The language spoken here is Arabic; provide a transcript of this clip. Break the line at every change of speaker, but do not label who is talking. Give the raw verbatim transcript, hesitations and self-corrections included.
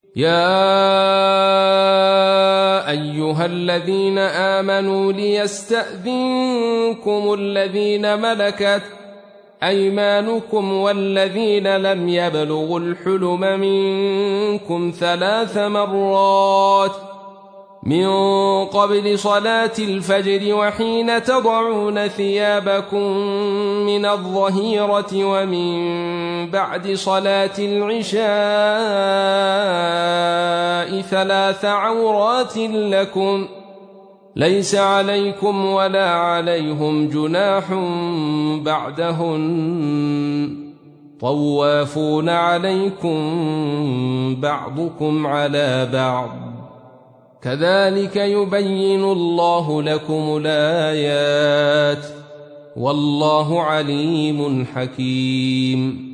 يا أيها الذين آمنوا ليستأذنكم الذين ملكت أيمانكم والذين لم يبلغوا الحلم منكم ثلاث مرات من قبل صلاة الفجر وحين تضعون ثيابكم من الظهيرة ومن بعد صلاة العشاء ثلاث عورات لكم ليس عليكم ولا عليهم جناح بعدهن طوافون عليكم بعضكم على بعض كذلك يبين الله لكم الآيات والله عليم حكيم.